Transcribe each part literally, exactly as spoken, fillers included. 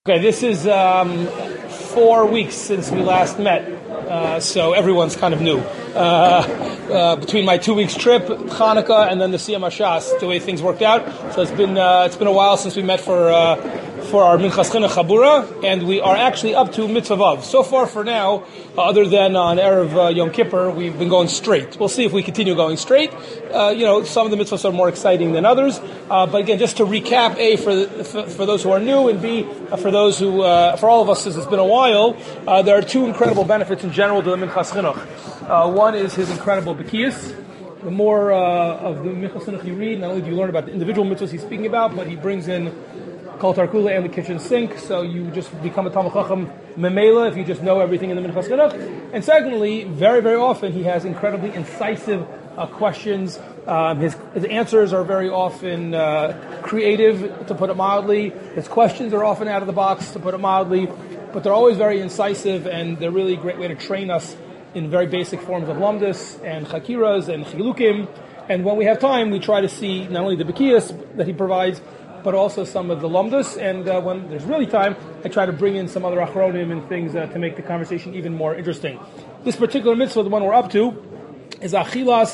Okay, this is um, four weeks since we last met, uh, so everyone's kind of new. Uh, uh, between my two weeks trip, Hanukkah, and then the Siyam Hashas, the way things worked out. So it's been uh, it's been a while since we met for uh, for our Minchas Chinuch Chabura, and we are actually up to Mitzvah Vav. So far, for now, uh, other than on Erev uh, Yom Kippur, we've been going straight. We'll see if we continue going straight. Uh, you know, some of the mitzvahs are more exciting than others. Uh, but again, just to recap, A, for, the, for for those who are new, and B, uh, for those who, uh, for all of us, since it's been a while, uh, there are two incredible benefits in general to the Minchas Chinuch. Uh, one is his incredible Bekias. The more uh, of the Minchas Chinuch you read, not only do you learn about the individual mitzvahs he's speaking about, but he brings in Kol Tarkula and the kitchen sink, so you just become a Talmid Chacham memela if you just know everything in the Minchas Chinuch. And secondly, very, very often he has incredibly incisive uh, questions. Um, his, his answers are very often uh, creative, to put it mildly. His questions are often out of the box, to put it mildly, but they're always very incisive, and they're really a great way to train us in very basic forms of lamdas and chakiras and chilukim. And when we have time, we try to see not only the Bekias that he provides, but also some of the lamdas. And uh, when there's really time, I try to bring in some other achronim and things uh, to make the conversation even more interesting. This particular mitzvah, the one we're up to, is Achilas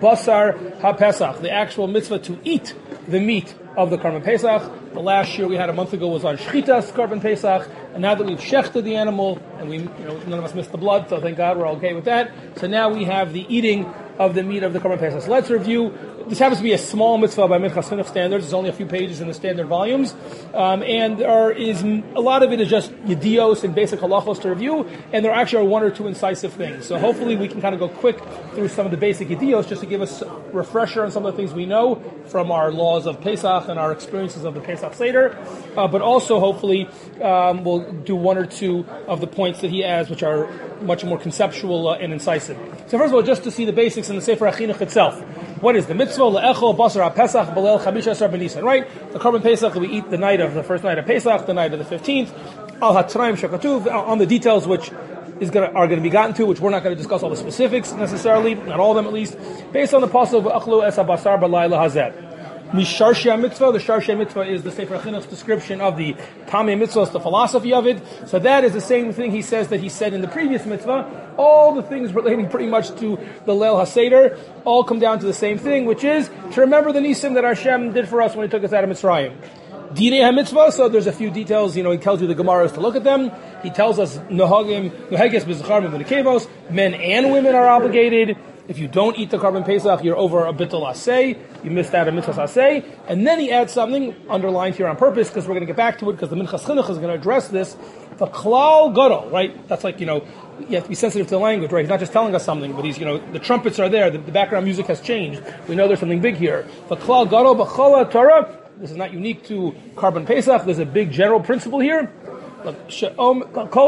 Basar HaPesach, the actual mitzvah to eat the meat of the Karban Pesach. The last year we had a month ago was on Shchitas Karban Pesach, and now that we've shechted the animal, and we, you know, none of us missed the blood, so thank God we're okay with that. So now we have the eating of the meat of the Karban Pesach. So let's review. This happens to be a small mitzvah by Minchas Chinuch standards. There's only a few pages in the standard volumes. Um, and there is, a lot of it is just yedios and basic halachos to review, and there actually are one or two incisive things. So hopefully we can kind of go quick through some of the basic yedios just to give us a refresher on some of the things we know from our laws of Pesach and our experiences of the Pesach Seder. Uh, but also hopefully um, we'll do one or two of the points that he adds, which are much more conceptual uh, and incisive. So first of all, just to see the basics in the Sefer HaChinuch itself. What is the mitzvah? Le'echol basar HaPesach b'leil chamisha asar b'nisan, right? The Karban Pesach that we eat the night of the first night of Pesach, the night of the fifteenth. Al haTanaim shekatuv, on the details which is gonna, are going to be gotten to, which we're not going to discuss all the specifics necessarily, not all of them at least, based on the pasuk of Achlu es habasar b'layla hazeh. Misharshia mitzvah. The Sharshia mitzvah is the Sefer HaChinuch's description of the Tamei mitzvahs, the philosophy of it. So that is the same thing he says that he said in the previous mitzvah. All the things relating pretty much to the Leil HaSeder all come down to the same thing, which is to remember the nisim that Hashem did for us when He took us out of Mitzrayim. Dinei HaMitzvah, so there's a few details, you know, he tells you the Gemaras to look at them. He tells us, Nohagim, Noheges b'Zachar v'Nekevos, men and women are obligated. If you don't eat the Karban Pesach, you're over a bittul asay. You missed out a mitzvah asay. And then he adds something underlined here on purpose, because we're going to get back to it, because the Minchas Chinuch is going to address this. The klal gadol, right? That's like, you know, you have to be sensitive to the language, right? He's not just telling us something, but he's, you know, the trumpets are there, the, the background music has changed. We know there's something big here. The klal gadol b'chola Torah. This is not unique to Karban Pesach. There's a big general principle here. Someone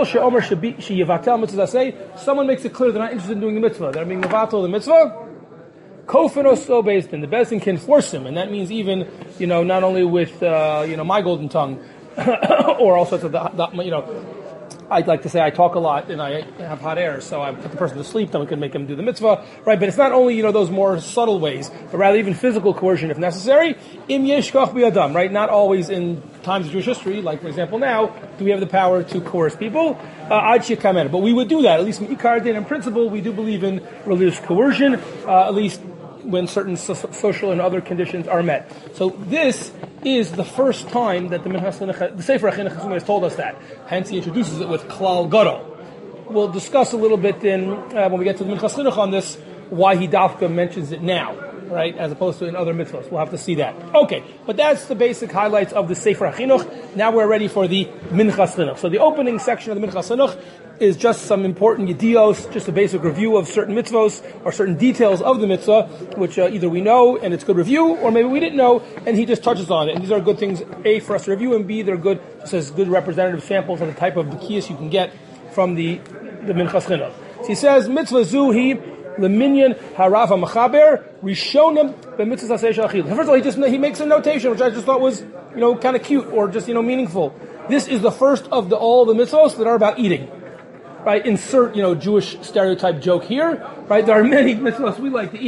makes it clear they're not interested in doing the mitzvah. They're being mevatel the mitzvah. Kofin so based in the Beis Din can force him, and that means even, you know, not only with uh, you know, my golden tongue, or all sorts of the, the, you know. I'd like to say I talk a lot and I have hot air, so I put the person to sleep, then we can make him do the mitzvah, right? But it's not only, you know, those more subtle ways, but rather even physical coercion if necessary. Im yeshkach b'yadam, right? Not always in times of Jewish history, like for example now, do we have the power to coerce people? Ad shekamen. But we would do that, at least in Ikar Din, in principle, we do believe in religious coercion, uh, at least when certain so- social and other conditions are met. So this is the first time that the Minchas Chinuch, the Sefer HaChinuch has told us that. Hence he introduces it with klal gadol. We'll discuss a little bit in, uh, when we get to the Minchas Chinuch on this, why he dafka mentions it now, right, as opposed to in other mitzvahs. We'll have to see that. Okay, but that's the basic highlights of the Sefer HaChinuch. Now we're ready for the Minchas Chinuch. So the opening section of the Minchas Chinuch is just some important yedios, just a basic review of certain mitzvos or certain details of the mitzvah, which uh, either we know and it's good review, or maybe we didn't know, and he just touches on it. And these are good things, A, for us to review, and B, they're good, just as good representative samples of the type of bekias you can get from the, the Minchas Chinuch. So he says, mitzvah zuhi leminyan harav ha'machaber rishonim b'mitzvah aseh shel achil. First of all, he just he makes a notation, which I just thought was, you know, kind of cute or just, you know, meaningful. This is the first of the, all the mitzvahs that are about eating. Right, insert, you know, Jewish stereotype joke here, right? There are many mitzvahs we like to eat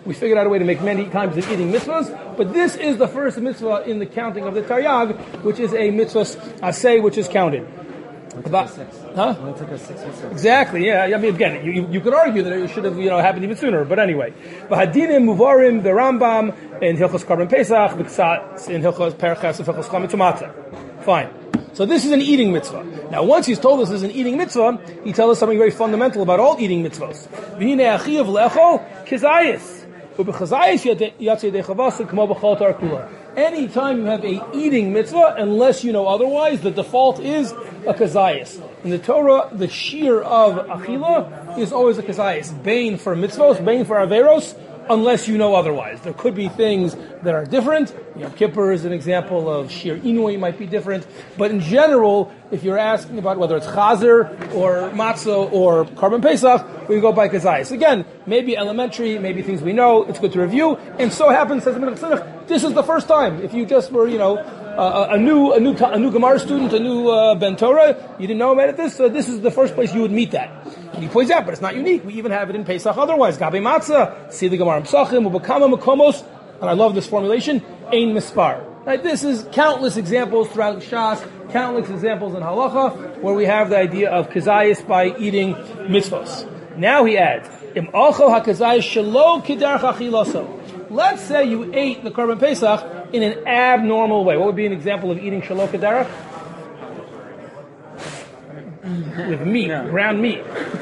We figured out a way to make many times of eating mitzvahs, but this is the first mitzvah in the counting of the Taryag, which is a mitzvah aseh, which is counted. About, huh? Exactly. Yeah. I mean, again, you, you, you could argue that it should have, you know, happened even sooner. But anyway, v'hadinim muvarim the Rambam in Hilchos Karban Pesach, in Hilchos Perchas, in Hilchos Chametz U'Matzah. Fine. So this is an eating mitzvah. Now, once he's told us this is an eating mitzvah, he tells us something very fundamental about all eating mitzvahs. V'hinei achiyav le'echol kizayis. Anytime you have a eating mitzvah, unless you know otherwise, the default is a kazayis. In the Torah, the shear of achila is always a kazayis. Bain for mitzvahs, bain for averos, unless you know otherwise. There could be things that are different. Yom Kippur is an example of sheer inui might be different. But in general, if you're asking about whether it's chazer or matzah or Karban Pesach, we go by kazayis. Again, maybe elementary, maybe things we know. It's good to review. And so happens, says the Minchas Chinuch, this is the first time. If you just were, you know, uh, a new, a new, a new Gemara student, a new uh, Ben Torah, you didn't know about it. This, so this is the first place you would meet that. And he points out, but it's not unique. We even have it in Pesach otherwise. Gabi matzah, see the Gemara Pesachim, ubakama makomos, and I love this formulation, ein mispar. Right? This is countless examples throughout Shas, countless examples in Halacha, where we have the idea of kazayis by eating mitzvos. Now he adds, im achol hakazayis shelo kidarach achiloso. Let's say you ate the Karban Pesach in an abnormal way. What would be an example of eating shelo kidarach? With meat, no. Ground meat.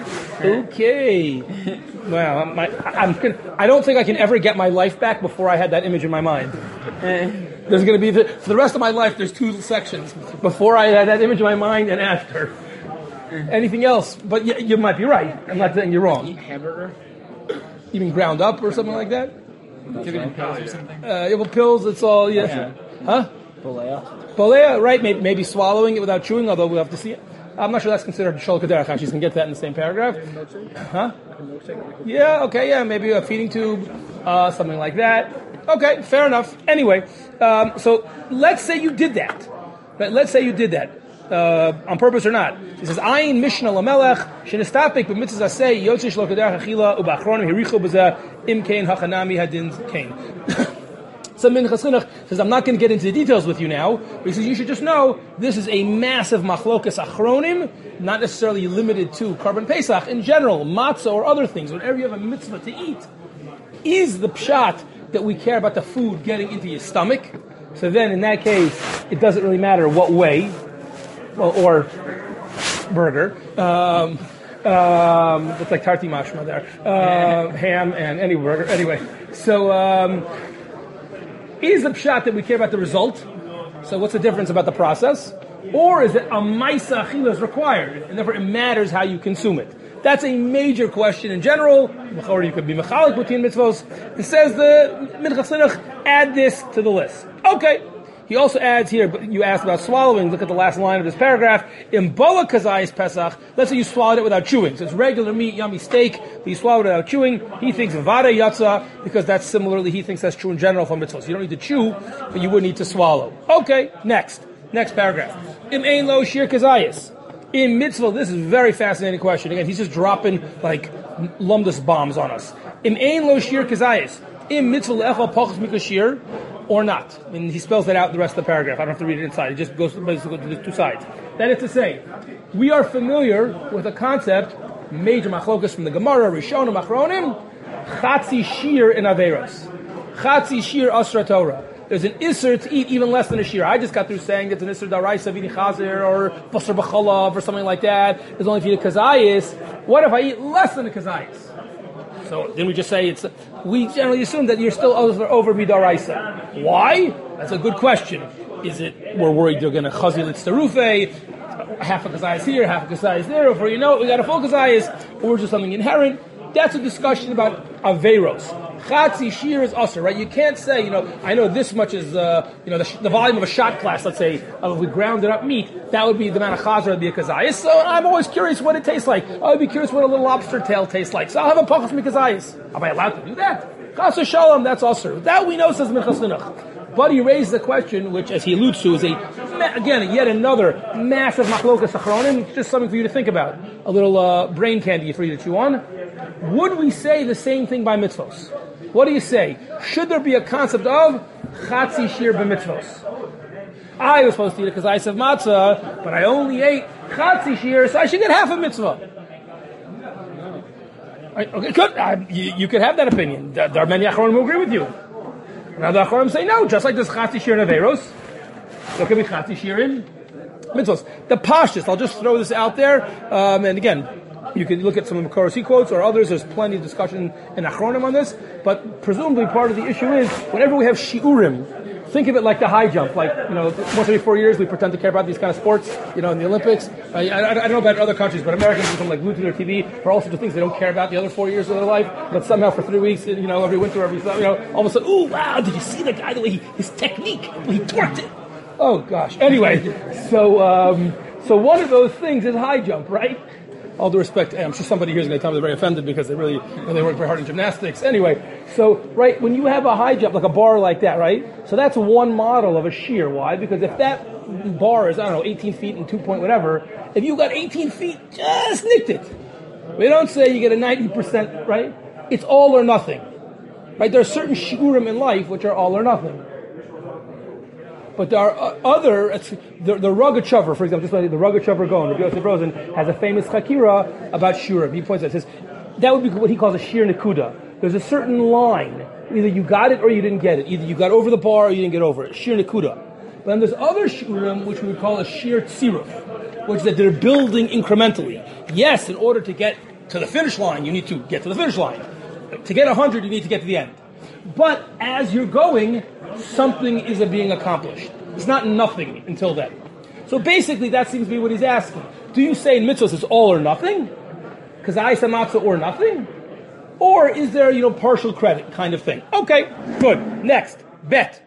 Okay. Well, my, I'm gonna, I don't think I can ever get my life back before I had that image in my mind. There's going to be, the, for the rest of my life, there's two sections. Before I had that image in my mind and after. Anything else? But you, you might be right. I'm not saying you're wrong. Eat hamburger? Even ground up or something like that? Giving pills or something? Uh, yeah, well, pills, it's all, yeah. yeah. Huh? Bolea. Bolea, right, maybe, maybe swallowing it without chewing, although we'll have to see it. I'm not sure that's considered shol kaderach. Actually, you can get that in the same paragraph. Huh? Yeah, okay, yeah, maybe a feeding tube, uh, something like that. Okay, fair enough. Anyway, um, so let's say you did that. Let's say you did that. Uh, on purpose or not. He says, Ayin Mishnah Lamelech, Shenistapik b'mitzvah aseh, Yotzei shlo kaderach achila, uba'achronim hirichu b'zeh, im kein hachanami hadin kein. So Minchas Chinuch says, I'm not going to get into the details with you now, but he says, you should just know, this is a massive machlokas achronim, not necessarily limited to Karban Pesach. In general, matzah or other things, whenever you have a mitzvah to eat, is the pshat that we care about the food getting into your stomach. So then, in that case, it doesn't really matter what way, well, or burger. Um, um, it's like tarti mashma there. Uh, ham and any burger. Anyway, so... Um, Is the pshat that we care about the result? So what's the difference about the process? Or is it a maisa achila is required, and therefore it matters how you consume it? That's a major question in general. Or you could be mechalik between mitzvos. It says the Minchas Chinuch, add this to the list. Okay. He also adds here, but you asked about swallowing. Look at the last line of this paragraph. Imbola kazayis pesach. Let's say you swallowed it without chewing. So it's regular meat, yummy steak, but you swallowed it without chewing. He thinks vada yatsa, because that's similarly, he thinks that's true in general for mitzvahs. You don't need to chew, but you would need to swallow. Okay, next. Next paragraph. Im ein lo shir kazayis. In mitzvah, this is a very fascinating question. Again, he's just dropping like lumdus bombs on us. Im ein lo shir kazayis. In mitzvah le'echal pachas mikashir. Or not. And he spells that out in the rest of the paragraph. I don't have to read it inside. It just goes to, basically to the two sides. That is to say, we are familiar with a concept, major machlokas from the Gemara, Rishonim, Achronim, Chatzi Shir in Averos. Chatzi Shir Asra Torah. There's an Isser to eat even less than a Shir. I just got through saying it's an Isser Daraisa, Vini Chazer, or Basar B'cholav, or something like that. There's only if you eat a Kazayis. What if I eat less than a Kazayis? So then we just say it's, we generally assume that you're still over, over midaraisa. Why? That's a good question. Is it, we're worried they're going to chazil it's terufe, half a kazayis here, half a kazayis there, or for you know, we got a full kazayis, or just something inherent. That's a discussion about averos. Chatzi shir is usher, right? You can't say, you know, I know this much is, uh, you know, the, sh- the volume of a shot glass, let's say, uh, if we grounded up meat, that would be the amount of chazar would be a kazayis. So I'm always curious what it tastes like. I would be curious what a little lobster tail tastes like. So I'll have a pachas mikazayis. Am I allowed to do that? Chas shalom, that's usher. That we know, says Minchas Chinuch. But he raised the question, which, as he alludes to, is a, again, yet another massive machlokas achronim, just something for you to think about. A little uh, brain candy for you to chew on. Would we say the same thing by mitzvos? What do you say? Should there be a concept of chatzi shir b'mitzvos? I was supposed to eat it because I said matzah, but I only ate chatzi shir, so I should get half a mitzvah. Right, okay, good. I, you, you could have that opinion. There are many Acharonim who agree with you. Now the Acharonim say no, just like there's chatzi shir in Averos, there could be chatzi shir in mitzvos. The pashtus, I'll just throw this out there, um, and again, you can look at some of the Korasi quotes or others. There's plenty of discussion in Achronim on this, but presumably part of the issue is whenever we have shiurim, think of it like the high jump. Like, you know, once every four years we pretend to care about these kind of sports, you know, in the Olympics. I, I, I don't know about other countries, but Americans become like glued to their T V for all sorts of things they don't care about the other four years of their life, but somehow for three weeks, you know, every winter, every, you know, all of a sudden, ooh, wow, did you see the guy, the way he, his technique, the way he torqued it? Oh gosh. Anyway, so, um, so one of those things is high jump, right? All due respect, I'm sure somebody here is going to tell me they're very offended because they really, you know, they work very hard in gymnastics. Anyway, so, right, when you have a high jump, like a bar like that, right? So that's one model of a shear. Why? Because if that bar is, I don't know, eighteen feet and two point whatever, if you got eighteen feet, just nicked it. We don't say you get a ninety percent, right? It's all or nothing. Right? There are certain shiurim in life which are all or nothing. But there are uh, other, the, the Rogachover, for example, just like the Rogachover Gaon, the Yosef Rosen, has a famous chakira about Shura. He points out, says, that would be what he calls a Shir Nekuda. There's a certain line. Either you got it or you didn't get it. Either you got over the bar or you didn't get over it. Shir Nekuda. But then there's other Shurim, which we would call a Shir Tziruf, which is that they're building incrementally. Yes, in order to get to the finish line, you need to get to the finish line. To get one hundred, you need to get to the end. But as you're going, something is being accomplished. It's not nothing until then. So basically, that seems to be what he's asking. Do you say in mitzvahs it's all or nothing? Because I say matzah or nothing? Or is there, you know, partial credit kind of thing? Okay, good. Next, bet.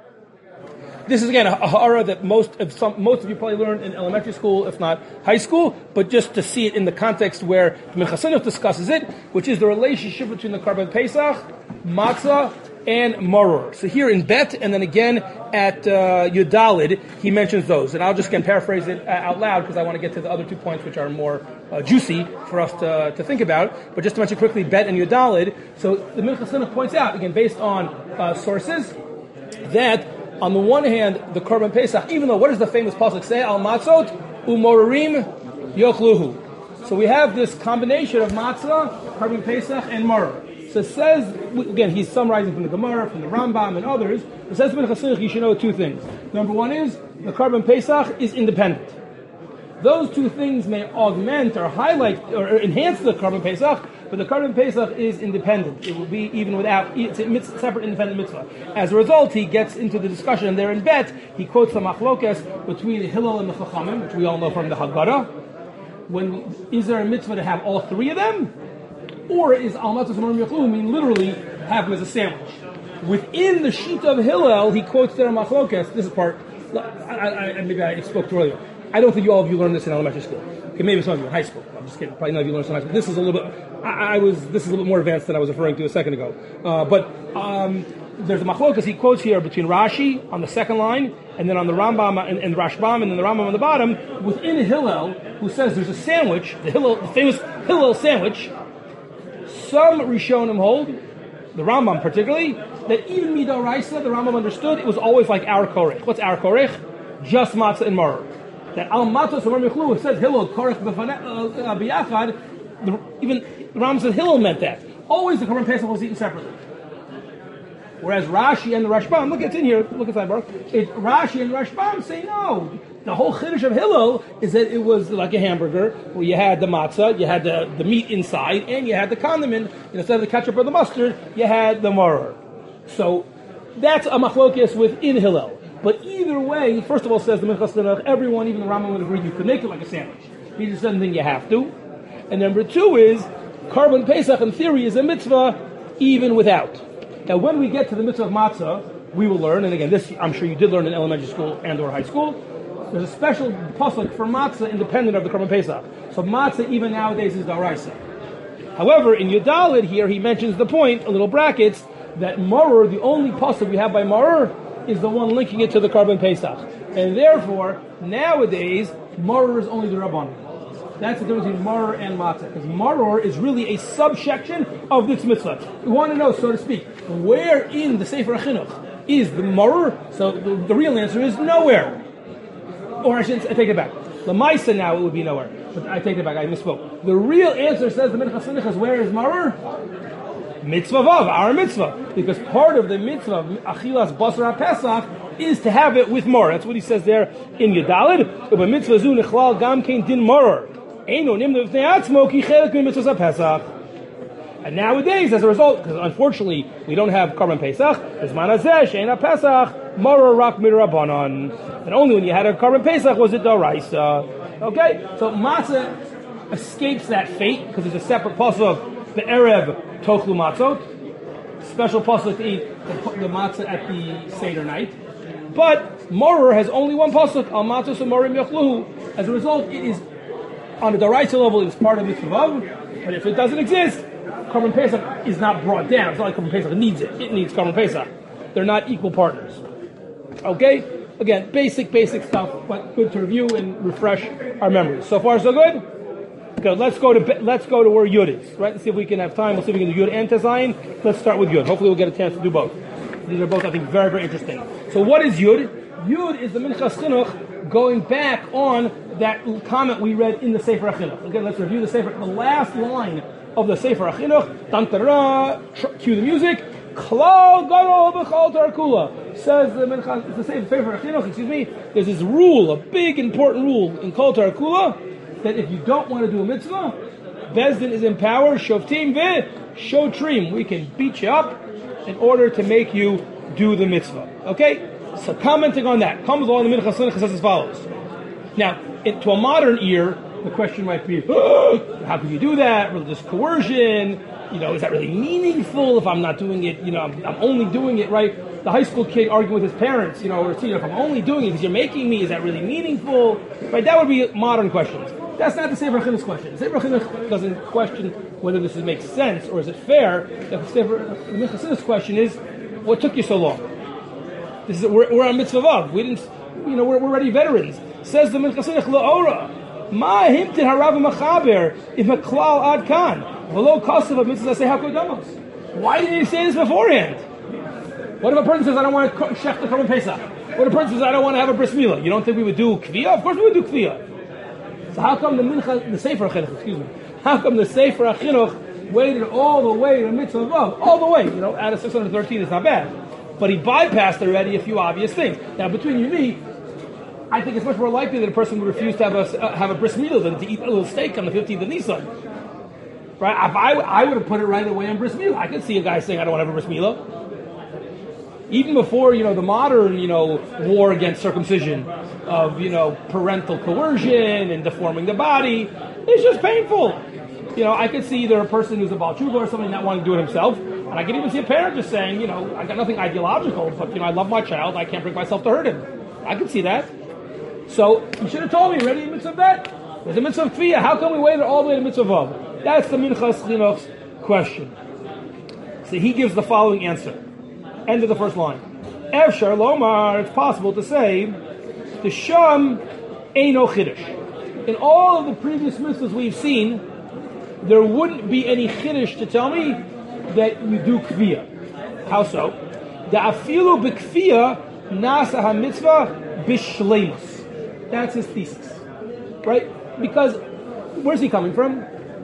This is again a ha'ara that most of some, most of you probably learned in elementary school, if not high school, but just to see it in the context where Minchas Chinuch discusses it, which is the relationship between the Karban Pesach, matzah, and maror. So here in Bet, and then again at uh, Yudalid, he mentions those. And I'll just again paraphrase it uh, out loud because I want to get to the other two points which are more uh, juicy for us to, to think about. But just to mention quickly, Bet and Yudalid. So the Minchas Chinuch points out, again, based on uh, sources, that on the one hand, the Korban Pesach, even though, what does the famous pasuk say? Al matzot umorim yochluhu. So we have this combination of matzah, Korban Pesach, and maror. So it says, again, he's summarizing from the Gemara, from the Rambam, and others. It says, you should know two things. Number one is, the Korban Pesach is independent. Those two things may augment or highlight or enhance the Korban Pesach, but the Korban Pesach is independent. It will be even without, it's a separate independent mitzvah. As a result, he gets into the discussion there in Bet. He quotes the Machlokes between the Hillel and the Chachamim, which we all know from the Haggadah. When, is there a mitzvah to have all three of them? Or is al matzos umorim yochluhu mean literally have them as a sandwich? Within the sheet of Hillel, he quotes there Machlokes. This is part, I, I, I, maybe I spoke too earlier. I don't think you all of you learned this in elementary school. Okay, maybe some of you in high school. I'm just kidding. Probably none of you learned this in high school. This is a little bit. I, I was. This is a little bit more advanced than I was referring to a second ago. Uh, but um, there's a machlokas he quotes here between Rashi on the second line, and then on the Rambam and, and Rashbam, and then the Rambam on the bottom. Within Hillel, who says there's a sandwich, the Hillel, the famous Hillel sandwich. Some Rishonim hold, the Rambam particularly, that even Midoraisa, the Rambam understood, it was always like our korech. What's our korech? Just matzah and maror. That al matzah umorim yochluhu, it says Hillel korech b'yachad. Even the Rambam said Hillel meant that. Always the Korban Pesach was eaten separately. Whereas Rashi and the Rashbam, look, it's in here, look at that, Baruch. It, Rashi and Rashbam say no. The whole chiddush of Hillel is that it was like a hamburger where you had the matzah, you had the, the meat inside, and you had the condiment. And instead of the ketchup or the mustard, you had the maror. So that's a machlokes within Hillel. But either way, first of all, says the Minchas Chinuch, everyone, even the Rambam, would agree you could make it like a sandwich. He just doesn't think you have to. And number two is, Korban Pesach in theory is a mitzvah even without. Now, when we get to the mitzvah of matzah, we will learn, and again, this I'm sure you did learn in elementary school and or high school, there's a special pasuk for matzah independent of the Korban Pesach. So matzah even nowadays is daraisa. However, in Yudalid here, he mentions the point, a little brackets, that maror, the only pasuk we have by maror, is the one linking it to the Korban Pesach. And therefore, nowadays, maror is only the Rabbanan. That's the difference between maror and matzah. Because maror is really a subsection of this mitzvah. We want to know, so to speak, where in the Sefer HaChinuch is the maror? So the, the real answer is nowhere. Or I shouldn't I take it back. The Maisa now it would be nowhere. But I take it back, I misspoke. The real answer says the Minchas Chinuch is where is maror? Mitzvah Vav, our mitzvah. Because part of the mitzvah of Achilas Basar HaPesach is to have it with maror. That's what he says there in Yedalid. Uba mitzvah zu nechlal gam kein din maror. Eino nimna v'fnei atzmo ki chelek min mitzvah HaPesach. And nowadays, as a result, because unfortunately we don't have Karban Pesach, as manazeh she'ena Pesach maror rak midrabanan, and only when you had a Karban Pesach was it daraisa. Okay, so matzah escapes that fate because there's a separate pasuk, the erev tochlu matzot, special pasuk to eat the, the matzah at the seder night. But maror has only one pasuk, al matzah sumarim yachluhu. As a result, it is on a daraisa level, it is part of mitzvah vav, but if it doesn't exist, Karban Pesach is not brought down. It's not like Karban Pesach needs it. It needs Karban Pesach. They're not equal partners. Okay? Again, basic, basic stuff, but good to review and refresh our memories. So far, so good? Good. Let's go to let's go to where Yud is. Right? Let's see if we can have time. We'll see if we can do Yud and Tezayin. Let's start with Yud. Hopefully, we'll get a chance to do both. These are both, I think, very, very interesting. So, what is Yud? Yud is the Minchas Chinuch going back on that comment we read in the Sefer HaChinuch. Again, let's review the Sefer. The last line of the Sefer HaChinuch, Tantara, cue the music, Klal Gadol B'chol Torah Kula, says the Minchas, it's the Sefer HaChinuch, excuse me, there's this rule, a big important rule in Kol Torah Kula, that if you don't want to do a mitzvah, Bezdin is empowered, Shoftim Ve, Shotrim, we can beat you up in order to make you do the mitzvah. Okay? So commenting on that, comes along the Minchas Chinuch says as follows. Now, it, to a modern ear, the question might be, oh, how can you do that? Religious coercion, you know, is that really meaningful if I'm not doing it, you know, I'm, I'm only doing it, right? The high school kid arguing with his parents, you know, or, you know, if I'm only doing it because you're making me, is that really meaningful? Right, that would be modern questions. That's not the Sefer HaChinuch's question. The Sefer HaChinuch doesn't question whether this makes sense or is it fair. The Sefer HaChinuch's question is, what took you so long? This is we're, we're on Mitzvah Vav. We didn't, you know, we're, we're already veterans. Says the Minchas Chinuch La'ora. Ma himtin harav machaber if a klal ad kan v'lo kasav mitzvah say hakodamos. Why didn't he say this beforehand? What if a person says I don't want to shech the Karban Pesach? What if a person says I don't want to have a bris milah? You don't think we would do kviyah? Of course we would do kviyah. So how come the mincha, the Sefer HaChinuch, excuse me, how come the Sefer HaChinuch waited all the way to mitzvah vav, all the way? You know, out of six hundred thirteen, it's not bad, but he bypassed already a few obvious things. Now between you and me, I think it's much more likely that a person would refuse to have a uh, have a bris milah than to eat a little steak on the fifteenth of Nisan. Right? If I, I would have put it right away on bris milah. I could see a guy saying, I don't want to have a bris milah. Even before, you know, the modern, you know, war against circumcision of, you know, parental coercion and deforming the body, it's just painful. You know, I could see either a person who's a Baal Tshuva or somebody not wanting to do it himself, and I could even see a parent just saying, you know, I got nothing ideological, but, you know, I love my child, I can't bring myself to hurt him. I could see that. So, you should have told me, ready, mitzvah bet? There's a mitzvah of kfiyah. How come we waited all the way to mitzvah vav? That's the Minchas Chinuch's question. So he gives the following answer. End of the first line. Efshar lomar, it's possible to say, the sham eino chiddush. In all of the previous mitzvahs we've seen, there wouldn't be any chiddush to tell me that you do kfiyah. How so? The afilu b'kfiyah nasa ha-mitzvah b'shleimus. That's his thesis, right? Because where's he coming from?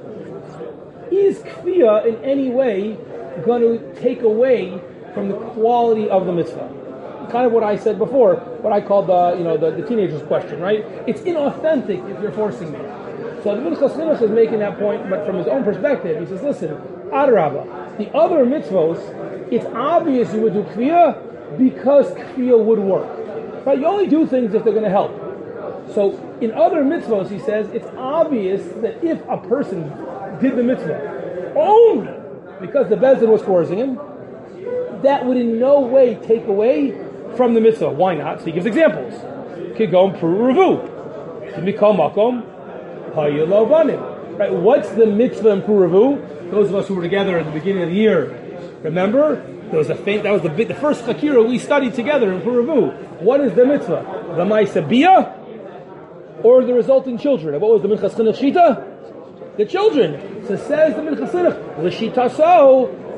Is kfiyah in any way going to take away from the quality of the mitzvah? Kind of what I said before, what I called the, you know, the, the teenager's question, right? It's inauthentic if you're forcing me. So the Minchas Chinuch is making that point, but from his own perspective, he says, listen, Adarabah, the other mitzvos, it's obvious you would do kfiyah because kfiyah would work. Right? You only do things if they're going to help. So in other mitzvahs, he says, it's obvious that if a person did the mitzvah only because the Bezdin was coercing him, that would in no way take away from the mitzvah. Why not? So he gives examples. Kigom Puravu. Mikol Makom Hayilo Banim. Right? What's the mitzvah in Puravu? Those of us who were together at the beginning of the year, remember? There was a faint, that was the big, the first Chakira we studied together in Puravu. What is the mitzvah? The Ma'aseh Biyah? Or the resulting children. What was the Minchas Chinuch Shita? The children. So says the Minchas Chinuch, L'shita so,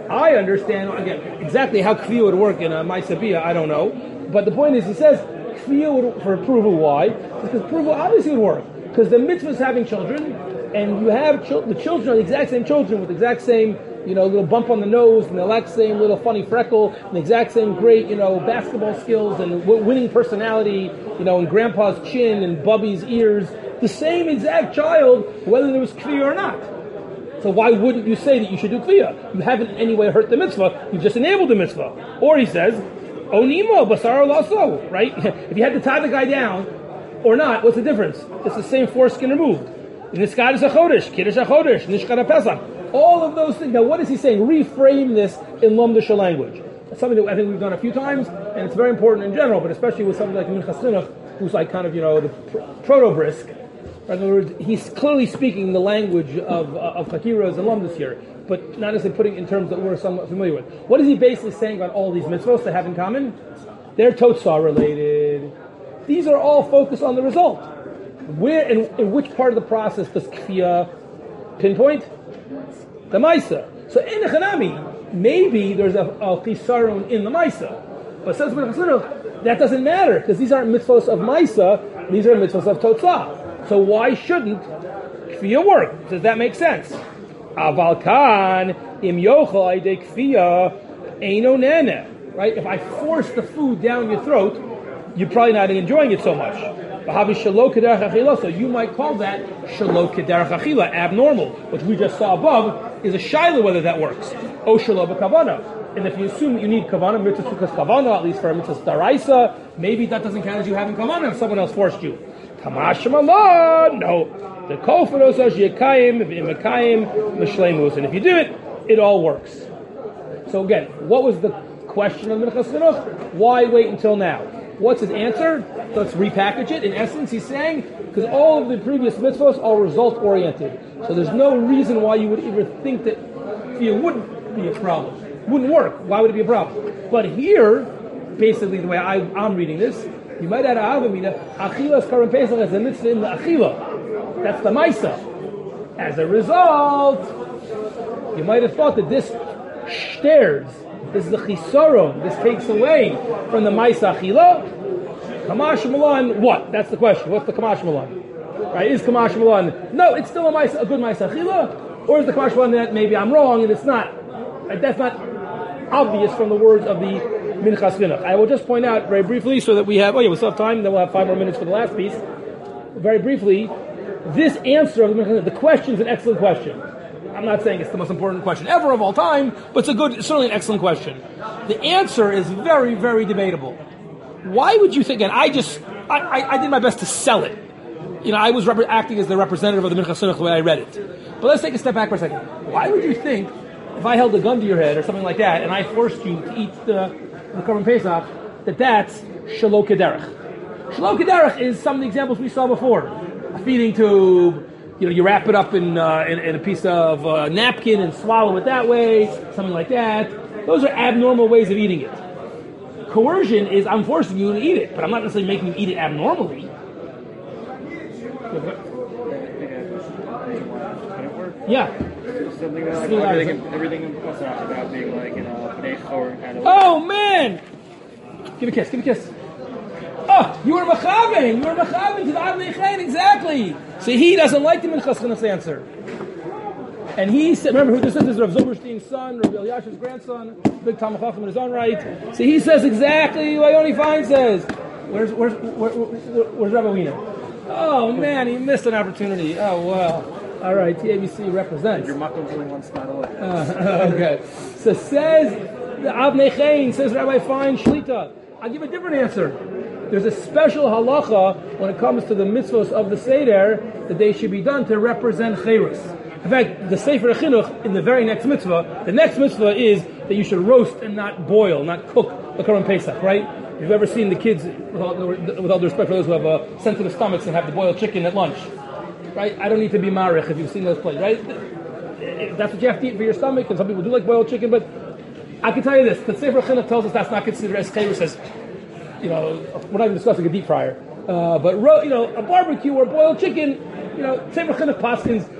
I understand, again, exactly how kfiyah would work in a Maisabiyah, I don't know. But the point is, he says, kfiyah would, for approval, why? Because approval obviously would work. Because the mitzvah is having children, and you have chil- the children are the exact same children with the exact same, you know, little bump on the nose, and the exact same little funny freckle, and the exact same great, you know, basketball skills, and w- winning personality, you know, and grandpa's chin, and Bubby's ears. The same exact child, whether there was kfiyah or not. So why wouldn't you say that you should do kfiyah? You haven't in any way hurt the mitzvah, you've just enabled the mitzvah. Or he says, onimo, basar laso, right? If you had to tie the guy down, or not, what's the difference? It's the same foreskin removed. Niskadis achodesh, kiddush achodesh, nishkad pesach. All of those things. Now, what is he saying? Reframe this in Lomdisha language. That's something that I think we've done a few times, and it's very important in general, but especially with something like Minchas Chinuch, who's like kind of, you know, the proto-brisk. In other words, he's clearly speaking the language of uh, of Chakiras and Lomdis here, but not necessarily putting it in terms that we're somewhat familiar with. What is he basically saying about all these mitzvahs that have in common? They're Totzah related. These are all focused on the result. Where, in, in which part of the process does kfiyah pinpoint? The Maisa. So in the Chanami, maybe there's a, a chisarun in the Maisa. But says that doesn't matter, because these aren't mitzvahs of Maisa, these are mitzvahs of Totzah. So why shouldn't kfiyah work? Does that make sense? Aval kan im yochel aydei kfiyah eino nene. Right? If I force the food down your throat, you're probably not enjoying it so much. So you might call that shelo kederach achila, abnormal, which we just saw above is a shaila whether that works. O shelo b'kavana. And if you assume that you need kavana, mitzvah sukas kavana, at least for a mitzvah daraisa, maybe that doesn't count as you having kavana if someone else forced you. Tamash malon, no. The kofanos yekayim v'imekayim l'shleimus, and if you do it, it all works. So again, what was the question of Minchas Chinuch? Why wait until now? What's his answer? So let's repackage it. In essence, he's saying, because all of the previous mitzvahs are result-oriented. So there's no reason why you would even think that kfiyah wouldn't be a problem. Wouldn't work. Why would it be a problem? But here, basically the way I, I'm reading this, you might add Avamina, Achilas Karim Pesach as a mitzvah in the Achila. That's the Maisa. As a result, you might have thought that this stares. This is the chisaron. This takes away from the Maisa Achila. Kamash Malan, what? That's the question. What's the Kamash Malan? Right? Is Kamash Malan, no, it's still a, Maisa, a good Maisa Achila? Or is the Kamash Malan that maybe I'm wrong and it's not? Right? That's not obvious from the words of the Minchas Chinuch. I will just point out very briefly so that we have, oh yeah, we still have time, then we'll have five more minutes for the last piece. Very briefly, this answer of the Minchas Chinuch, the question is an excellent question. I'm not saying it's the most important question ever of all time, but it's a good, certainly an excellent question. The answer is very, very debatable. Why would you think, and I just, I, I, I did my best to sell it. You know, I was rep- acting as the representative of the Minchas Chinuch the way I read it. But let's take a step back for a second. Why would you think, if I held a gun to your head or something like that, and I forced you to eat the, the Korban Pesach, that that's Shelo Kederach? Shelo Kederach is some of the examples we saw before. A feeding tube, you know, you wrap it up in, uh, in, in a piece of uh, napkin and swallow it that way, something like that. Those are abnormal ways of eating it. Coercion is, I'm forcing you to eat it, but I'm not necessarily making you eat it abnormally. Yeah. Something like everything, everything in Pesach about being like, you know, Bnei Chor kind of. Oh man! Give a kiss, give a kiss. Oh, you were mechaven, you were mechaven to the Avnei Chen, exactly. See, he doesn't like the Minchas Chinuch's answer. And he said, remember who this is? This is Rav Zilberstein's son, Rav Elyashiv's grandson, big Talmid Chacham in his own right. See, he says exactly what Yoni Fine says. Where's, where's, where, where, where's Rabbi Wiener? Oh man, he missed an opportunity. Oh wow. All right, T A B C represents. Your makom's only one spot away. Uh, okay. So says the Avnei Chen, says Rabbi Fine Shlita. I'll give a different answer. There's a special halacha when it comes to the mitzvahs of the Seder that they should be done to represent Chayrus. In fact, the Sefer Chinuch in the very next mitzvah, the next mitzvah is that you should roast and not boil, not cook the Korban Pesach, right? If you've ever seen the kids, with all, with all due respect for those who have uh, sensitive stomachs and have the boiled chicken at lunch, right? I don't need to be marich if you've seen those plays, right? That's what you have to eat for your stomach, and some people do like boiled chicken, but I can tell you this, the Sefer Chinuch tells us that's not considered as Chayrus as, you know, we're not even discussing a deep fryer, uh, but, ro- you know, a barbecue or boiled chicken, you know, Sefer Chinuch paskins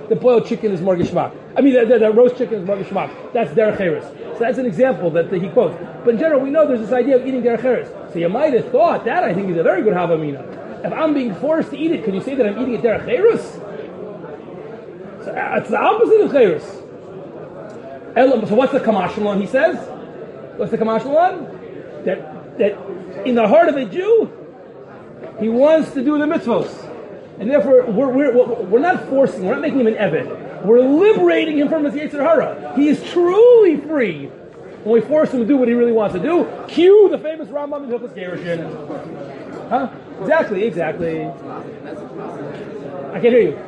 that boiled chicken is more geshmak. I mean, that, that, that roast chicken is more geshmak. That's derech eretz. So that's an example that, that he quotes. But in general, we know there's this idea of eating derech eretz. So you might have thought that, I think, is a very good havamina. If I'm being forced to eat it, can you say that I'm eating it derech eretz? So uh, it's the opposite of eretz. So what's the kamashmalon, he says? What's the kamashmalon? That, that in the heart of a Jew, he wants to do the mitzvos. And therefore, we're, we're, we're not forcing, we're not making him an eved. We're liberating him from his Yetzer Hara. He is truly free when we force him to do what he really wants to do. Cue the famous Rambam in Hilchos Gerushin. Huh? Exactly, exactly. I can't hear you.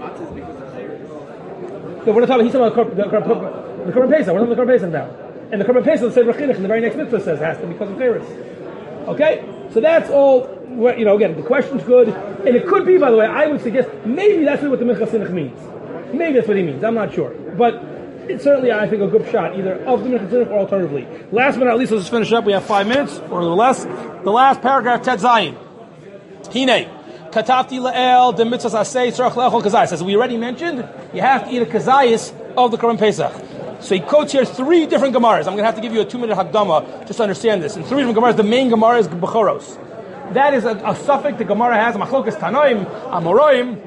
No, we're not talking, he's talking about the Korban the Korban Pesach. We're not talking about the Korban Pesach now. And the Korban Pesach, the Sefer Chinuch, in the very next mitzvah says, has to be because of Cheres. Okay? So that's all. You know, again, the question's good, and it could be, by the way, I would suggest maybe that's what the Minchas Chinuch means. Maybe that's what he means. I'm not sure, but it's certainly, I think, a good shot either of the Minchas Chinuch or alternatively. Last but not least, let's just finish up. We have five minutes or a little less. The last paragraph, Tet Zayin. Hine katafti la'el de mitzvahs asay tzarach le'echol kazayis. As we already mentioned, you have to eat a kazayis of the Korban Pesach. So he quotes here three different Gemaras. I'm going to have to give you a two-minute Hakdama just to understand this. In three different Gemaras, the main Gemara is Bechoros. That is a, a suffix the Gemara has, Machlokas Tanoim, Amoroim.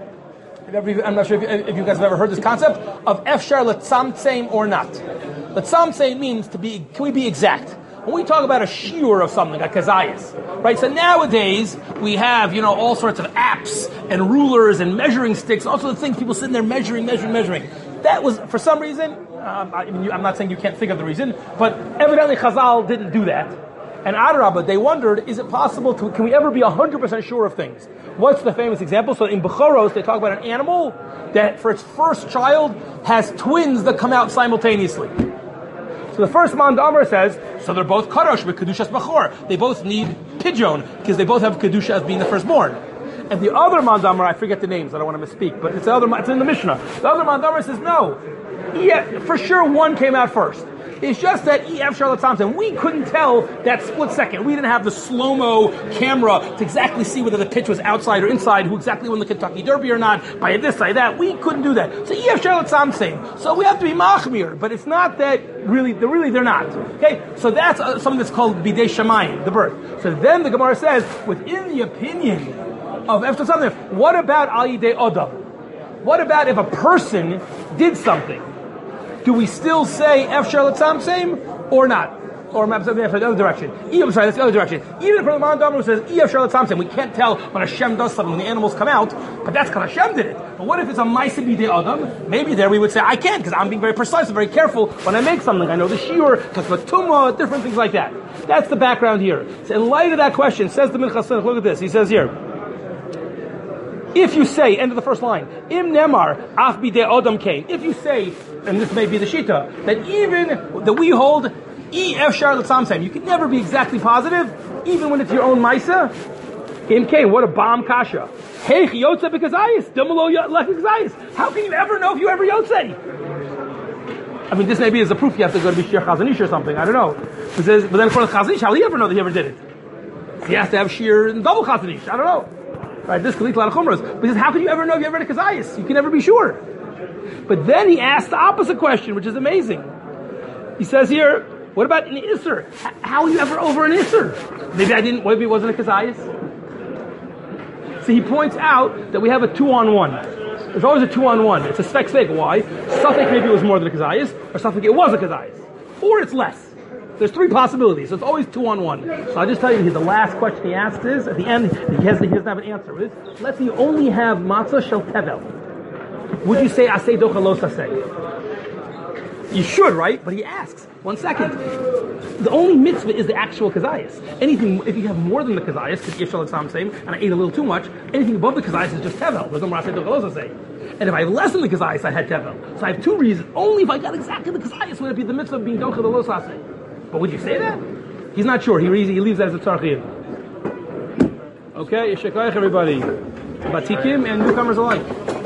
I'm not sure if you, if you guys have ever heard this concept of Efshar Letzamtseim or not. Letzamtseim means to be, can we be exact? When we talk about a shiur of something, a kazayas, right? So nowadays, we have, you know, all sorts of apps and rulers and measuring sticks, all sorts of things, people sitting there measuring, measuring, measuring. That was, for some reason, um, I mean, I'm not saying you can't think of the reason, but evidently Chazal didn't do that. And Adarabah, they wondered, is it possible, to, can we ever be one hundred percent sure of things? What's the famous example? So in Bechoros, they talk about an animal that for its first child has twins that come out simultaneously. So the first Man Damar says, so they're both Kadosh with Kedushas Bechor. They both need Pidyon, because they both have Kedusha as being the firstborn. And the other Man Damar, I forget the names, I don't want to misspeak, but it's the other, it's in the Mishnah. The other Man Damar says, no, yeah, for sure one came out first. It's just that E F Charlotte Thompson, we couldn't tell that split second. We didn't have the slow-mo camera to exactly see whether the pitch was outside or inside, who exactly won the Kentucky Derby or not, by this, by that. We couldn't do that. So E F Charlotte Thompson. So we have to be machmir, but it's not that really, they're really, they're not. Okay? So that's uh, something that's called Bidei Shamayim, the birth. So then the Gemara says, within the opinion of F Charlotte Thompson, what about Al Yidei Odam? What about if a person did something? Do we still say F Charlotte Samsem or not? Or the other direction. I'm sorry, that's the other direction. Even if the Man Damar says E F Charlotte Samsem, we can't tell when Hashem does something, when the animals come out, but that's because Hashem did it. But what if it's a Maisa B'dei Adam? Maybe there we would say, I can't, because I'm being very precise and very careful when I make something. I know the shiur, because of tumah, different things like that. That's the background here. So in light of that question, says the Minchas Chinuch, look at this. He says here, if you say, end of the first line, Im Nemar, Af B'dei Adam Kain. If you say, and this may be the Shita, that even, that we hold, E F Charlotte Samsem, you can never be exactly positive, even when it's your own Maisa. Im Kain, what a bomb kasha. Hey, Yotze B'Kazayis, Dumalo Lekazayis. How can you ever know if you ever Yotze? I mean, this maybe is a proof you have to go to Bishir Chazanish or something, I don't know. But, says, but then according to Chazanish, how will he ever know that he ever did it? He has to have Shir and double Chazanish, I don't know. Right, this could lead to a lot of chumras. Because how could you ever know if you ever read a kazayis? You can never be sure. But then he asks the opposite question, which is amazing. He says here, what about an isser? How are you ever over an isser? Maybe I didn't, maybe it wasn't a kazayis? So he points out that we have a two-on-one. There's always a two-on-one. It's a spek spek. Why? Suffolk maybe it was more than a kazayis, or Suffolk it was a kazayis. Or it's less. There's three possibilities, so it's always two on one. So I'll just tell you, the last question he asks is, at the end, he, has, he doesn't have an answer. Is, let's say you only have matzah shel tevel. Would you say asay docha lo sasay? You should, right? But he asks, one second. The only mitzvah is the actual kazayas. Anything, if you have more than the kazayas, because yeshal exam same, and I ate a little too much, anything above the kazayas is just tevel. There's no more asay docha lo sasay. And if I have less than the kazayas, I had tevel. So I have two reasons. Only if I got exactly the kazayas would it be the mitzvah of being docha lo sasay. But would you say that? He's not sure. He, he leaves that as a tzarchim. Okay, yeshekayach everybody. Batikim and newcomers alike.